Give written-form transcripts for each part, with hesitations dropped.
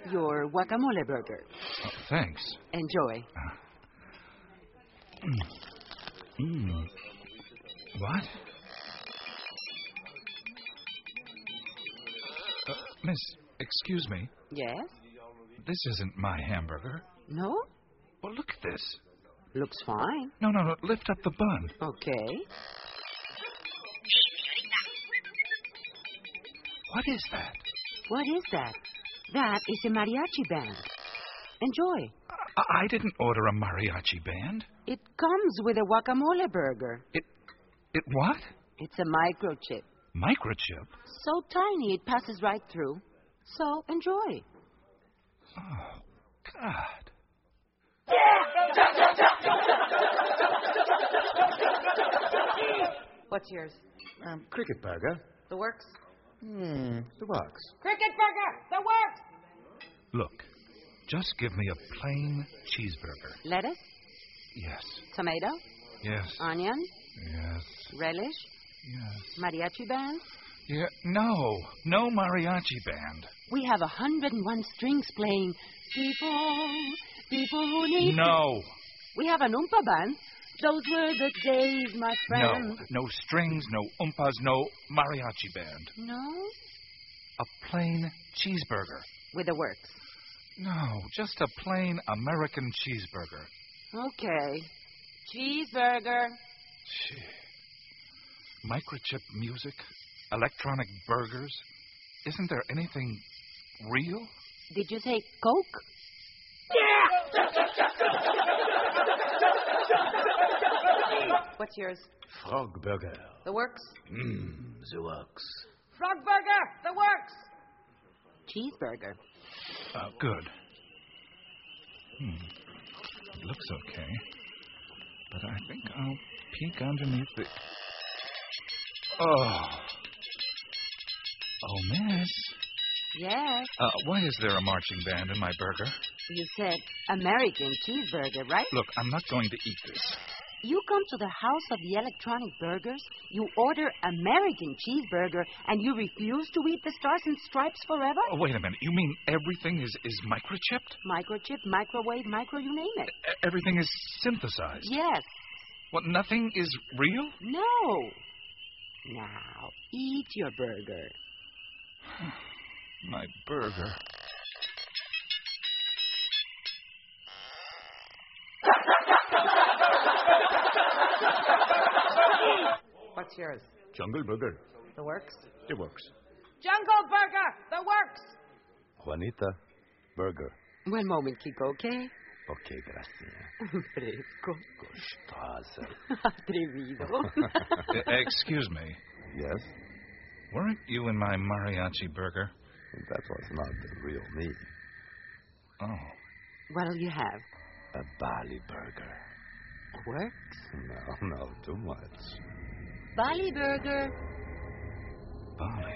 Your guacamole burger. Oh, thanks. Enjoy. What? Miss, excuse me. Yes? This isn't my hamburger. No? Well, look at this. Looks fine. No, lift up the bun. Okay. What is that? What is that? That is a mariachi band. Enjoy. I didn't order a mariachi band. It comes with a guacamole burger. It what? It's a microchip. Microchip? So tiny it passes right through. So enjoy. Oh, God. What's yours? Cricket burger. The works? The works. Cricket burger! The works! Look, just give me a plain cheeseburger. Lettuce? Yes. Tomato? Yes. Onion? Yes. Relish? Yes. Mariachi band? Yeah. No mariachi band. We have 101 strings playing. People who need... No. We have an oompa band. Those were the days, my friend. No strings, no oompas, no mariachi band. No? A plain cheeseburger. With the works. No, just a plain American cheeseburger. Okay. Cheeseburger. Gee. Microchip music, electronic burgers. Isn't there anything real? Did you say Coke? What's yours? Frog burger. The works? The works. Frog burger! The works! Cheeseburger. Good. It looks okay. But I think I'll peek underneath the... Oh, miss. Yes. Why is there a marching band in my burger? You said American cheeseburger, right? Look, I'm not going to eat this. You come to the house of the electronic burgers, you order American cheeseburger, and you refuse to eat the Stars and Stripes forever? Oh, wait a minute. You mean everything is microchipped? Microchip, microwave, you name it. Everything is synthesized? Yes. What, nothing is real? No. Now, eat your burger. My burger. What's yours? Jungle burger. The works? The works. Jungle burger! The works! Juanita burger. One moment, Kiko, okay? Okay, gracias. Fresco. Gustosa. Atrevido. Excuse me. Yes? Weren't you in my mariachi burger? That was not the real me. Oh. What'll you have? A Bali burger. Works? No, too much. Bali burger. Bali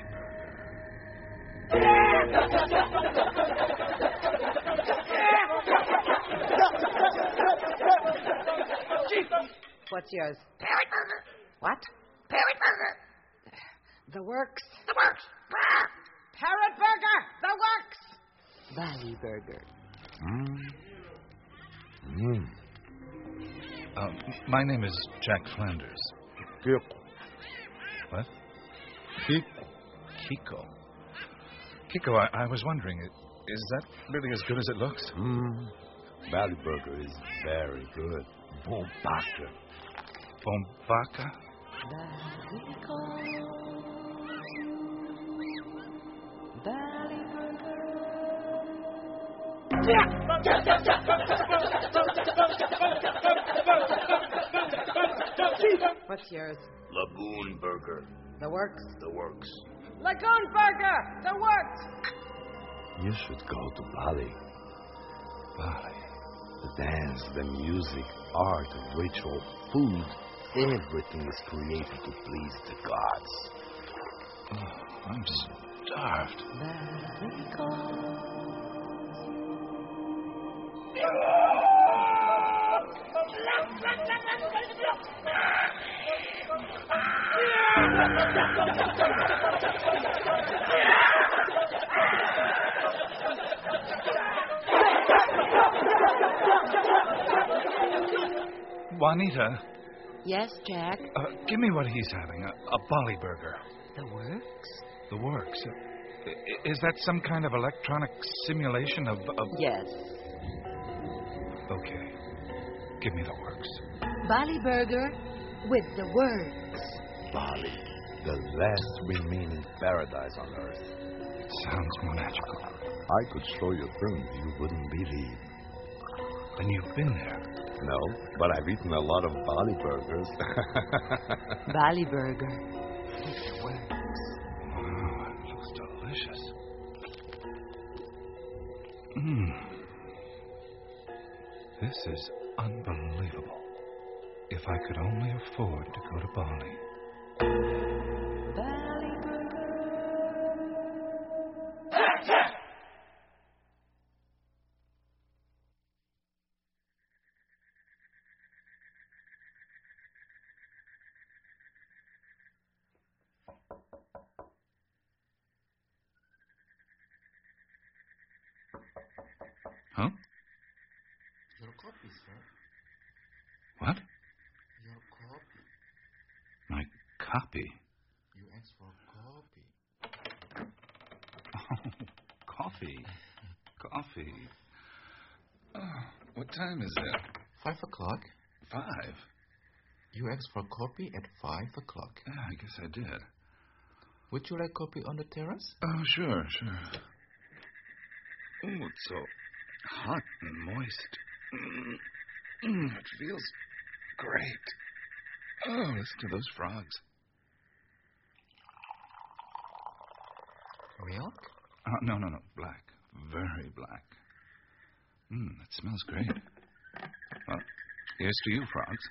What's yours? Parrot burger. What? Parrot burger. The works. The works. Parrot burger. The works. Bali burger. My name is Jack Flanders. Kiko. What? Kiko. Kiko. Kiko, I was wondering, is that really as good as it looks? Bali burger is very good. Bombaca. Bombaca? Bali burger. What's yours? Lagoon burger. The works. The works. Lagoon burger. The works. You should go to Bali. Bali. The dance, the music, art, ritual, food, everything is created to please the gods. Oh, I'm starved. Juanita, Yes, Jack. give me what he's having, a Bali burger. The works? The works. Is that some kind of electronic simulation of... Yes. Okay. Give me the works. Bali burger with the works. Bali, the last remaining paradise on Earth. Sounds magical. I could show you things you wouldn't believe. And you've been there. No, but I've eaten a lot of Bali burgers. Bali burger with the works. Wow, it looks delicious. This is unbelievable. If I could only afford to go to Bali. Bali burger. Huh? Your copy, sir. What? Your copy. My copy? You asked for copy. Oh, coffee. Coffee. Oh, what time is it? 5 o'clock. 5? You asked for copy at 5 o'clock. Yeah, I guess I did. Would you like copy on the terrace? Oh, sure. Oh, it's so hot and moist. It feels great. Oh, listen to those frogs. Milk? No. Black. Very black. It smells great. Well, here's to you, frogs.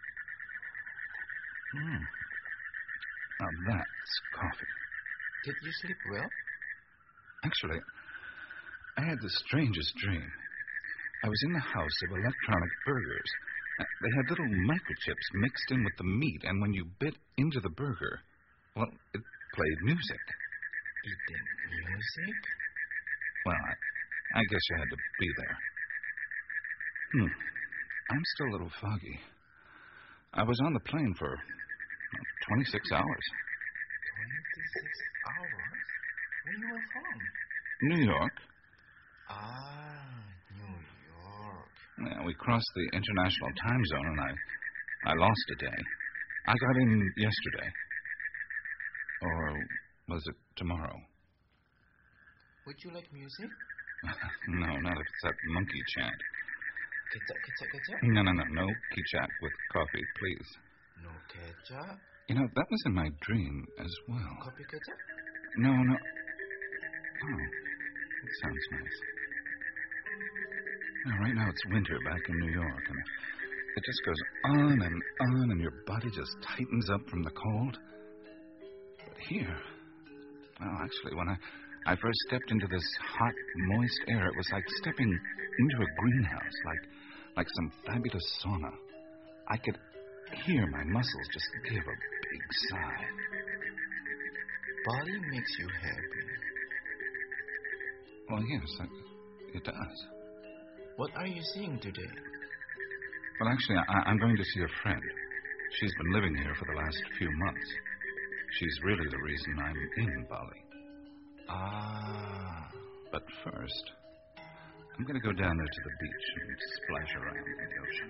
Now that's coffee. Did you sleep well? Actually, I had the strangest dream. I was in the house of electronic burgers. They had little microchips mixed in with the meat, and when you bit into the burger, well, it played music. Eating music? Well, I guess you had to be there. I'm still a little foggy. I was on the plane for 26 hours. 26 hours? Where you were from? New York. New York. Yeah, we crossed the international time zone, and I lost a day. I got in yesterday. Or was it tomorrow? Would you like music? No, not if it's that monkey chant. Ketchup? No. No ketchup with coffee, please. No ketchup? You know, that was in my dream as well. Coffee ketchup? No. Oh, that sounds nice. Now, right now it's winter back in New York, and it just goes on, and your body just tightens up from the cold. But here, well, actually, when I first stepped into this hot, moist air, it was like stepping into a greenhouse, like some fabulous sauna. I could hear my muscles just give a big sigh. Bali makes you happy. Well, yes, it does. What are you seeing today? Well, actually, I'm going to see a friend. She's been living here for the last few months. She's really the reason I'm in Bali. But first, I'm going to go down there to the beach and splash around in the ocean.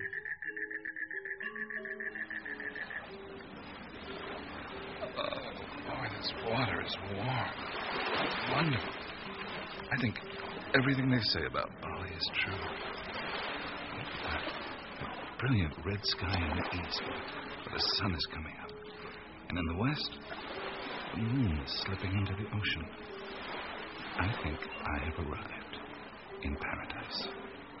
Oh, boy, this water is warm. Wonderful. I think everything they say about Bali is true. A brilliant red sky in the east where the sun is coming up. And in the west, the moon is slipping into the ocean. I think I have arrived in paradise.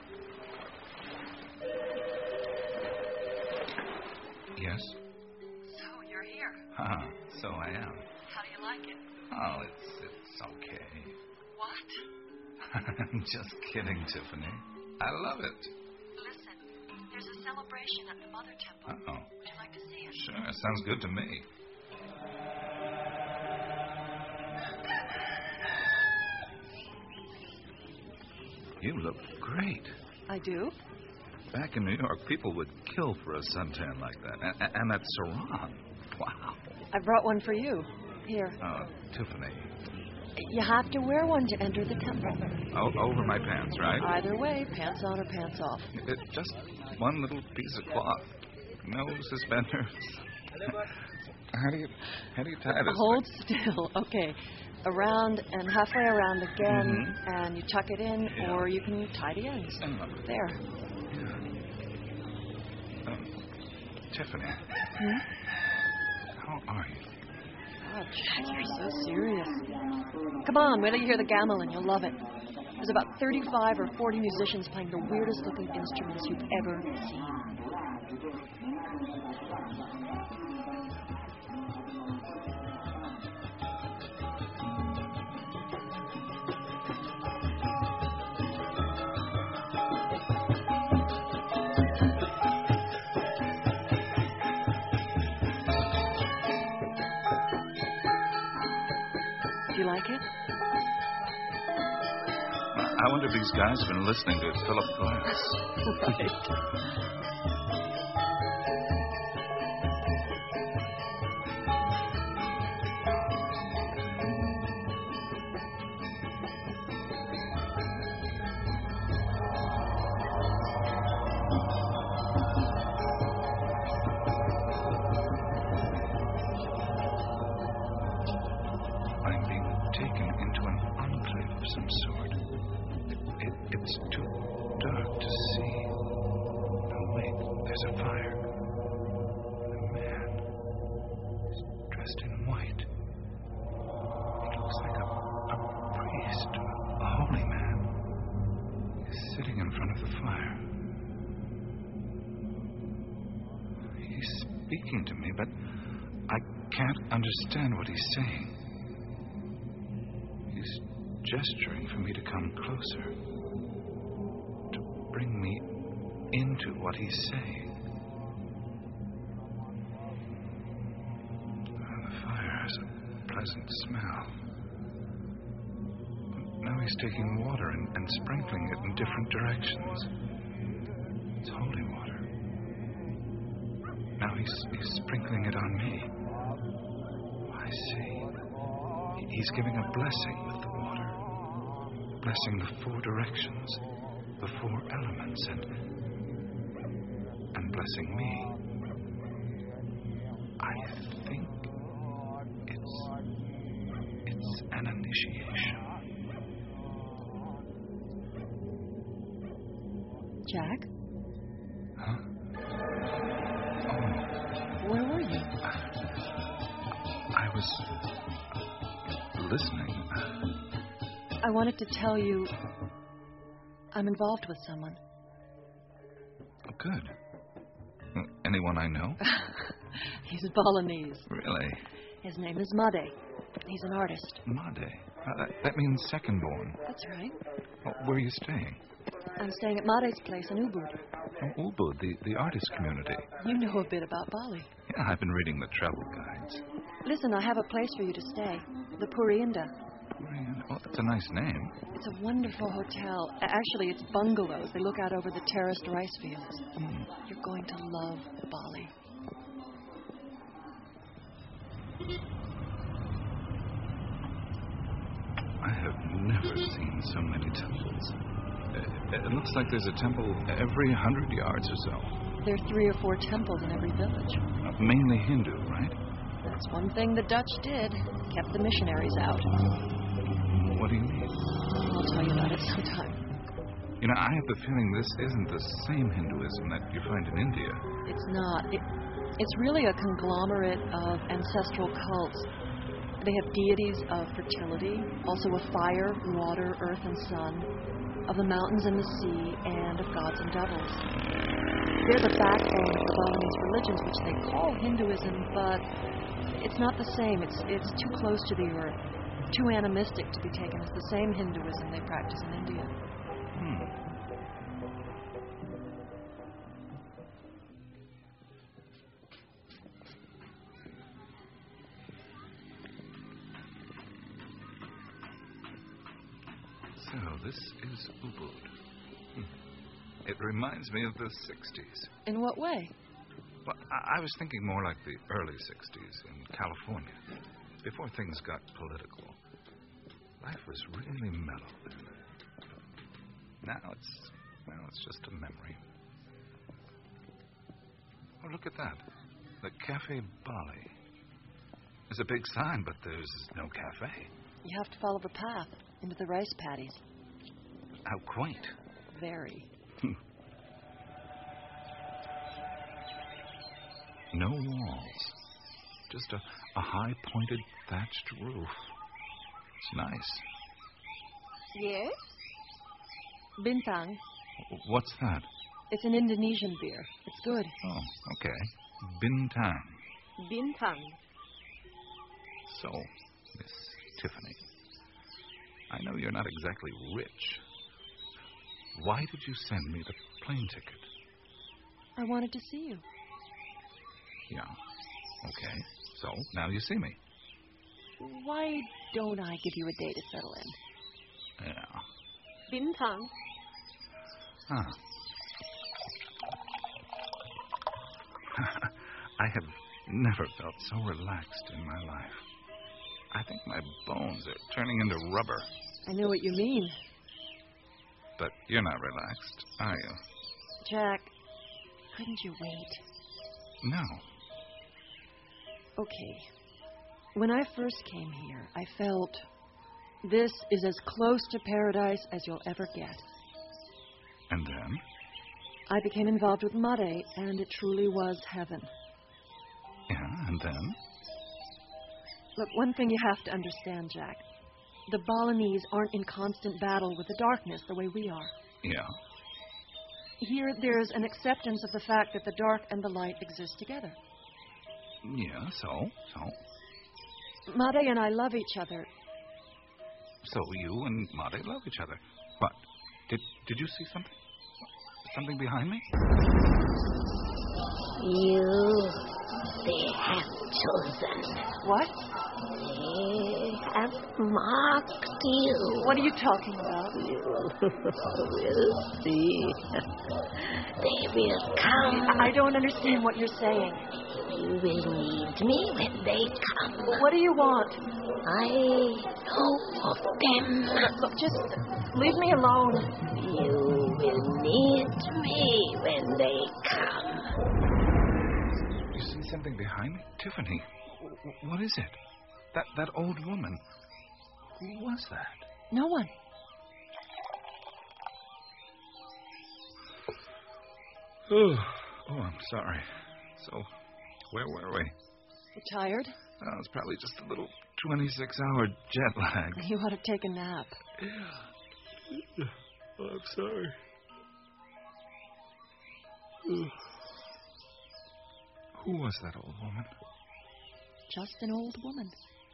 Yes? So, you're here. So I am. How do you like it? Oh, it's okay. What? I'm just kidding, Tiffany. I love it. Listen, there's a celebration at the Mother Temple. Uh-oh. Would you like to see it? Sure, sounds good to me. You look great. I do? Back in New York, people would kill for a suntan like that. And that sarong. Wow. I brought one for you. Here. Oh, Tiffany. You have to wear one to enter the temple. Over my pants, right? Either way, pants on or pants off. It's just one little piece of cloth. No suspenders. How do you tie this? Hold still. Okay. Around and halfway around again, and you tuck it in, or you can tie the ends. There. Tiffany. How are you? Oh, Jack, you're so serious. Come on, wait till you hear the gamelan. You'll love it. There's about 35 or 40 musicians playing the weirdest looking instruments you've ever seen. Do you like it? I wonder if these guys have been listening to Philip Glass. Right. I'm being taken into an enclave of some sort. It's too dark to see. Oh, wait, there's a fire. A man is dressed in white. He looks like a priest, a holy man. He's sitting in front of the fire. He's speaking to me, but I can't understand what he's saying. He's gesturing for me to come closer, to bring me into what he's saying. The fire has a pleasant smell. Now he's taking water and sprinkling it in different directions. It's holy water. Now he's sprinkling it on me. I see. He's giving a blessing with the water. Blessing the four directions, the four elements, and blessing me. I think it's an initiation. Jack? Huh? Where were you? I was listening. I wanted to tell you I'm involved with someone. Oh, good. Anyone I know? He's Balinese. Really? His name is Made. He's an artist. Made. That means second born. That's right. Oh, where are you staying? I'm staying at Made's place in Ubud. Oh, Ubud, the artist community. You know a bit about Bali. Yeah, I've been reading the travel guides. Listen, I have a place for you to stay. The Puriinda. Oh, that's a nice name. It's a wonderful hotel. Actually, it's bungalows. They look out over the terraced rice fields. You're going to love Bali. I have never seen so many temples. It looks like there's a temple every 100 yards or so. There are 3 or 4 temples in every village. Mainly Hindu, right? That's one thing the Dutch did. Kept the missionaries out. What do you mean? I'll tell you about it sometime. You know, I have the feeling this isn't the same Hinduism that you find in India. It's not. It's really a conglomerate of ancestral cults. They have deities of fertility, also of fire, water, earth, and sun, of the mountains and the sea, and of gods and devils. They're the backbone of the Balinese religions, which they call Hinduism, but it's not the same. It's too close to the earth, too animistic to be taken as the same Hinduism they practice in India. So, this is Ubud. It reminds me of the 60s. In what way? Well, I was thinking more like the early 60s in California, before things got political. Life was really mellow then. Now it's just a memory. Oh, look at that. The Cafe Bali. There's a big sign, but there's no cafe. You have to follow the path into the rice paddies. How quaint. Very. No walls. Just a high-pointed thatched roof. It's nice. Yes? Bintang. What's that? It's an Indonesian beer. It's good. Oh, okay. Bintang. Bintang. So, Miss Tiffany, I know you're not exactly rich. Why did you send me the plane ticket? I wanted to see you. Yeah. Okay. So, now you see me. Why don't I give you a day to settle in? Yeah. Bintang. Huh. I have never felt so relaxed in my life. I think my bones are turning into rubber. I know what you mean. But you're not relaxed, are you? Jack, couldn't you wait? No. Okay. When I first came here, I felt this is as close to paradise as you'll ever get. And then? I became involved with Mare, and it truly was heaven. Yeah, and then? Look, one thing you have to understand, Jack. The Balinese aren't in constant battle with the darkness the way we are. Yeah. Here, there's an acceptance of the fact that the dark and the light exist together. Yeah, so? Mare and I love each other. So you and Mare love each other. What? Did you see something? Something behind me? They have chosen. What? They have marked you. What are you talking about? You will see. They will come. I don't understand what you're saying. You will need me when they come. What do you want? I know of them. Look, just leave me alone. You will need me when they come. You see something behind me? Tiffany, what is it? That old woman. Who was that? No one. Oh, I'm sorry. So, where were we? You tired? Oh, it's probably just a little 26-hour jet lag. You ought to take a nap. Oh, I'm sorry. Who was that old woman? Just an old woman.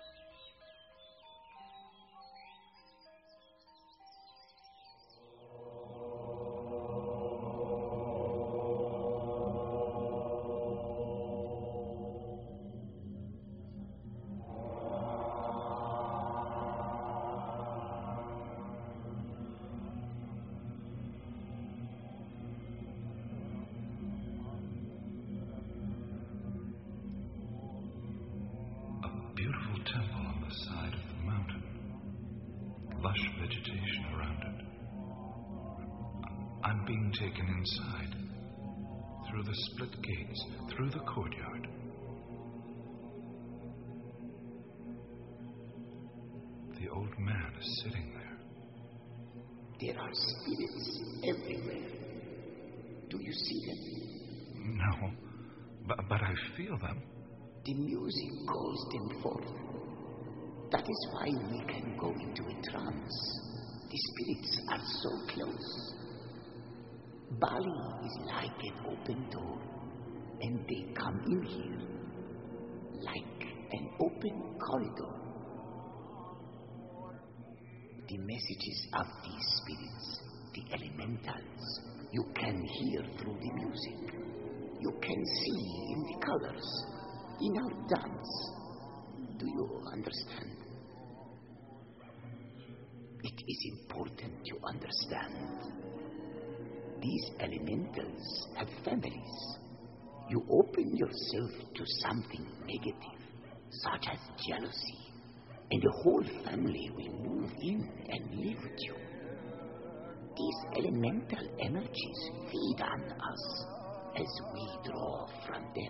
Beautiful temple on the side of the mountain. Lush vegetation around it. I'm being taken inside. Through the split gates. Through the courtyard. The old man is sitting there. There are spirits everywhere. Do you see them? No, but I feel them. The music calls them forth. That is why we can go into a trance. The spirits are so close. Bali is like an open door, and they come in here like an open corridor. The messages of these spirits, the elementals, you can hear through the music. You can see in the colors. In our dance. Do you understand? It is important to understand. these elementals have families. You open yourself to something negative, such as jealousy, and the whole family will move in and live with you. These elemental energies feed on us as we draw from them.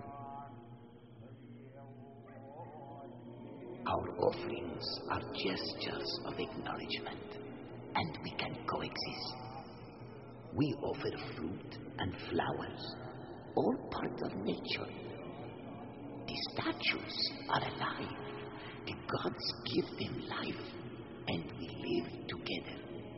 Our offerings are gestures of acknowledgement, and we can coexist. We offer fruit and flowers, all part of nature. The statues are alive. The gods give them life, and we live together.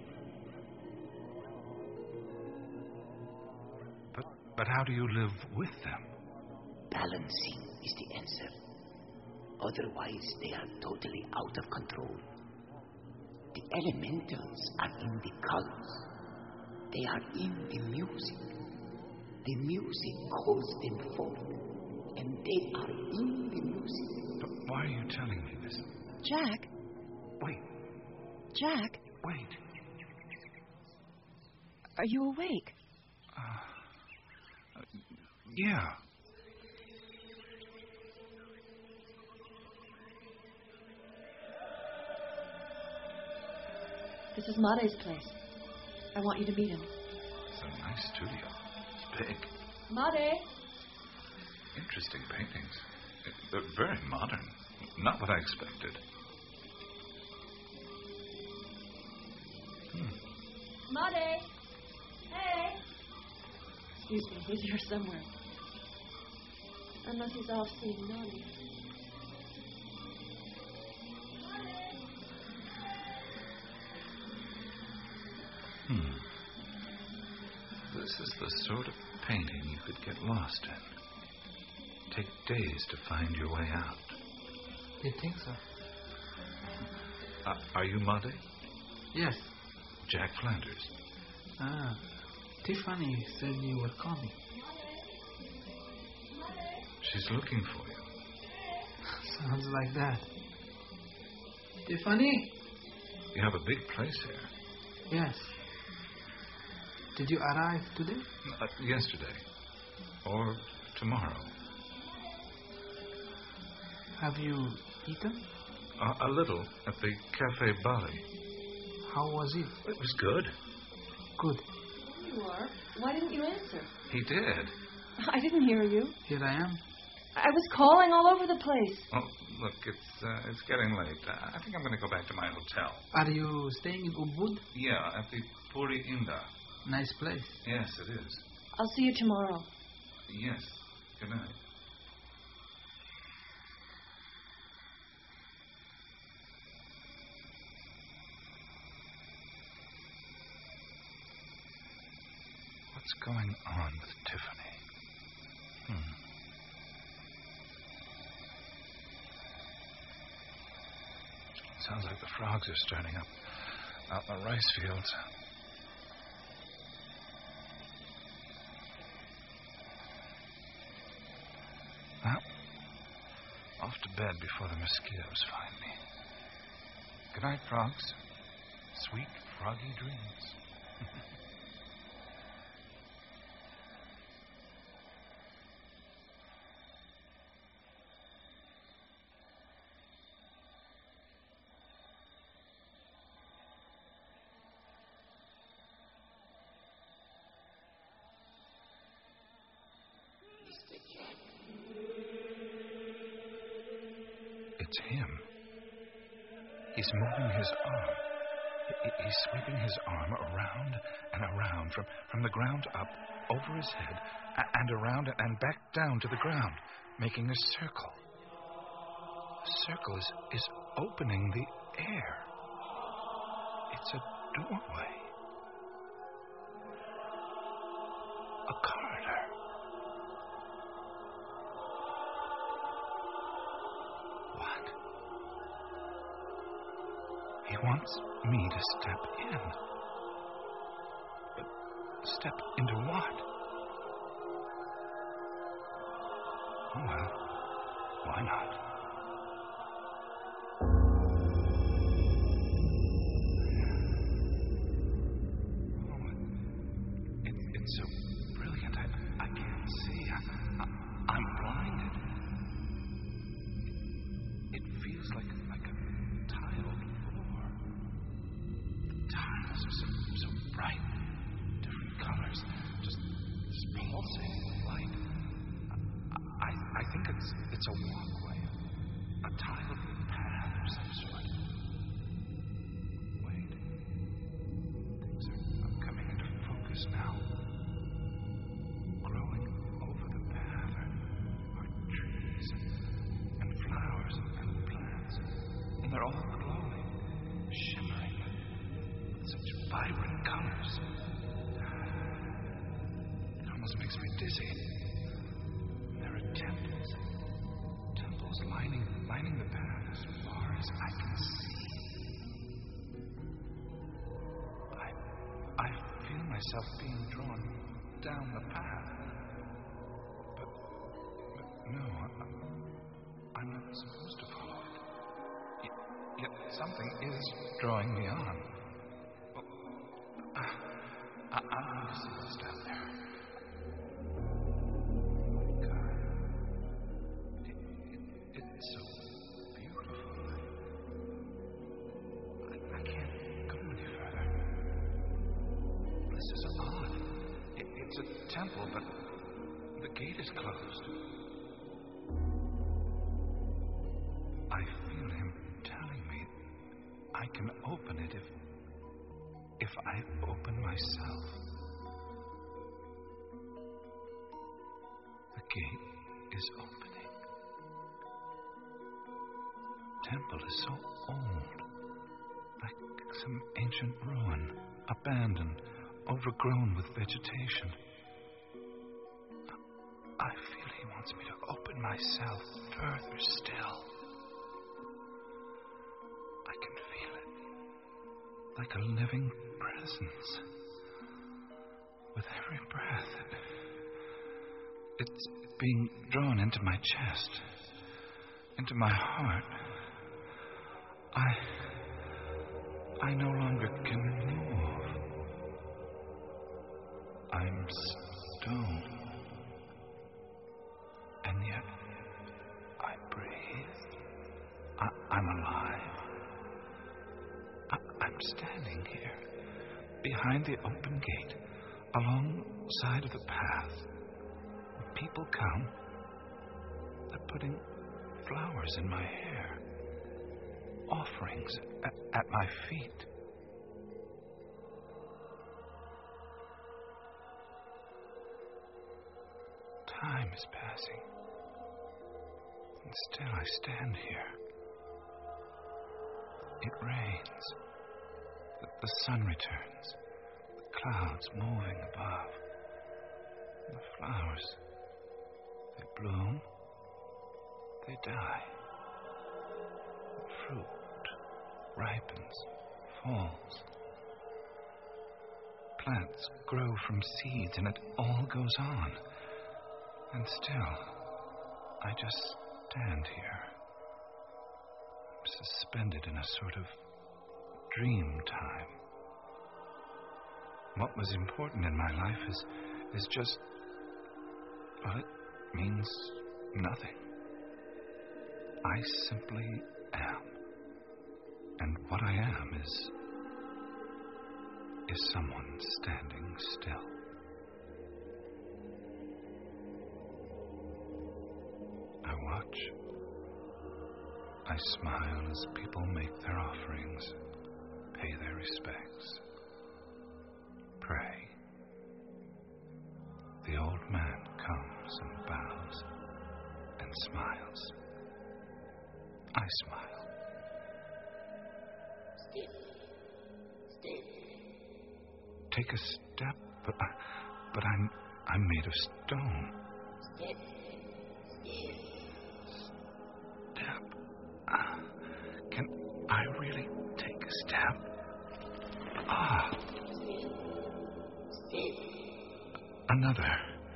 But how do you live with them? Balancing is the answer. Otherwise, they are totally out of control. The elementals are in the colors. They are in the music. The music calls them forth, and they are in the music. But why are you telling me this? Jack? Wait. Jack? Wait. Are you awake? Yeah. This is Made's place. I want you to meet him. It's a nice studio. It's big. Made? Interesting paintings. They're very modern. Not what I expected. Made? Hey! Excuse me, he's here somewhere. Unless he's off seeing Nani. This is the sort of painting you could get lost in. Take days to find your way out. You think so? Are you Made? Yes. Jack Flanders. Tiffany said you were coming. She's looking for you. Sounds like that. Tiffany? You have a big place here. Yes. Did you arrive today? Yesterday. Or tomorrow. Have you eaten? A little at the Cafe Bali. How was it? It was good. Good. There you are. Why didn't you answer? He did. I didn't hear you. Here I am. I was calling all over the place. Oh, look, it's getting late. I think I'm going to go back to my hotel. Are you staying in Ubud? Yeah, at the Puri Inda. Nice place. Yes, it is. I'll see you tomorrow. Yes. Good night. What's going on with Tiffany? Sounds like the frogs are starting up out in the rice fields. Well, off to bed before the mosquitoes find me. Good night, frogs. Sweet froggy dreams. It's him. He's moving his arm. He's sweeping his arm around and around, from the ground up, over his head, and around and back down to the ground, making a circle. The circle is opening the air. It's a doorway. A corridor. What? He wants me to step in. But step into what? Oh, well, why not? Oh, it's It's so brilliant. I can't see. I'm blinded. It feels like a tiled floor. The tiles are so bright, different colors, just pulsating with light. I think it's a walkway, a tiled path of some sort. Wait, things are coming into focus now. Growing over the path are trees and flowers and plants, and they're all glowing, shimmering with such vibrant colors. It almost makes me dizzy. There are temples lining the path as far as I can see. I feel myself being drawn down the path. But no, I'm not supposed to follow it. Yet something is drawing me on. I'm going to see what's down there. God, it's so beautiful. I can't go any further. This is odd. It's a temple, but the gate is closed. I feel him telling me I can open it if I open myself. The gate is opening. Temple is so old, like some ancient ruin, abandoned, overgrown with vegetation. I feel he wants me to open myself further still. I can feel it, like a living presence. With every breath, it's being drawn into my chest, into my heart. I no longer can move. I'm stone. And yet, I breathe. I'm alive. I'm standing here, behind the open gate, alongside of the path. When people come, they're putting flowers in my hair, offerings at my feet. Time is passing, and still I stand here. It rains. The sun returns. The clouds moving above. The flowers, they bloom. They die. The fruit ripens, falls. Plants grow from seeds, and it all goes on. And still, I just stand here, suspended in a sort of dream time. What was important in my life is just, well, it means nothing. I simply am. And what I am is someone standing still. I watch. I smile as people make their offerings, pay their respects, pray. The old man comes and bows and smiles. I smile. Step. Take a step, but I'm made of stone. Step. Can I really take a step? Another.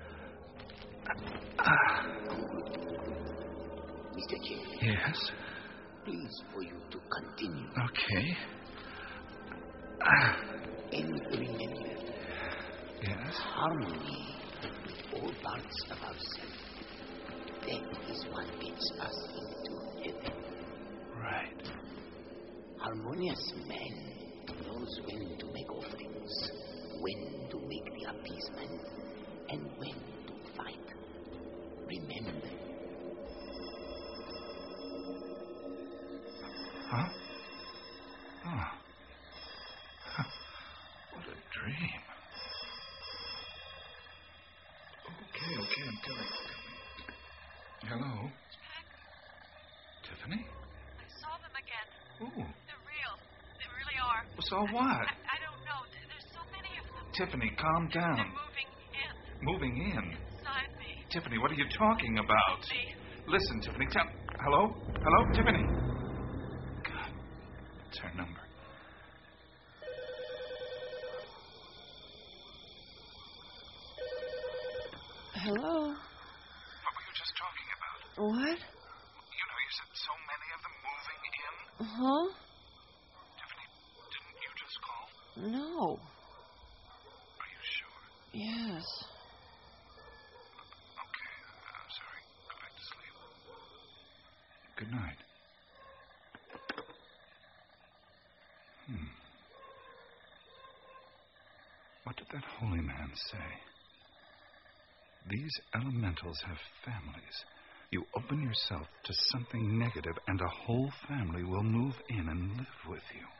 Mr. Chief. Yes? Please, for you to continue. Okay. And remember, Yes? Yes? Harmony with all parts of ourselves. That is what gets us into heaven. Right. Harmonious man knows when to make offerings, when to make the appeasement, and when to fight. Remember. Huh? Oh. Huh. What a dream. Okay, I'm coming. Hello? Tiffany? I saw them again. Ooh. They're real. They really are. So what? I don't know. There's so many of them. Tiffany, calm They're down. moving in. Moving in? Inside me. Tiffany, what are you talking about? Me. Listen, Tiffany, Hello? Hello, Tiffany? God, it's her number. Hello? What were you just talking about? What? You know, you said so many of them moving in. Huh? Tiffany, didn't you just call? No. Are you sure? Yes. Okay, I'm sorry. Go back to sleep. Good night. What did that holy man say? These elementals have families. You open yourself to something negative, and a whole family will move in and live with you.